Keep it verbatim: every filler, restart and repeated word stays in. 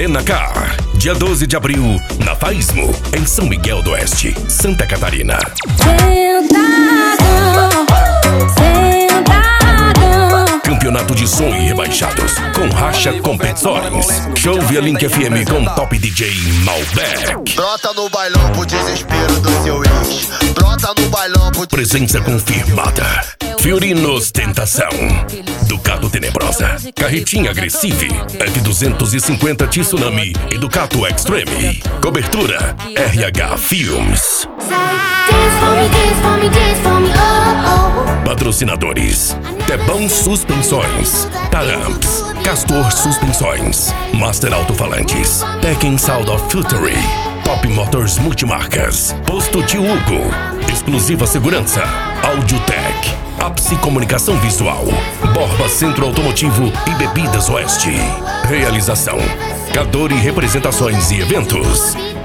Renacar. Dia doze de abril, na Faísmo, em São Miguel do Oeste, Santa Catarina. Sentadão, sentadão. Campeonato de som e rebaixados, com racha competições. Show via Link F M com top D J Malbec. Brota no bailão pro desespero do seu ex. Brota no bailão pro... Presença confirmada. Fiorino Ostentação, Ducato Tenebrosa, Carretinha Agressive, F duzentos e cinquenta Tsunami e Ducato Extreme. Cobertura R H Films. Patrocinadores: Tebão Suspensões, Taramps, Castor Suspensões, Master Alto-Falantes, Tekken Sound of Fury, Top Motors Multimarcas, Posto Tio Hugo, Exclusiva Segurança, Audiotech, Ápice Comunicação Visual, Borba Centro Automotivo e Bebidas Oeste. Realização: Cadore Representações e Eventos.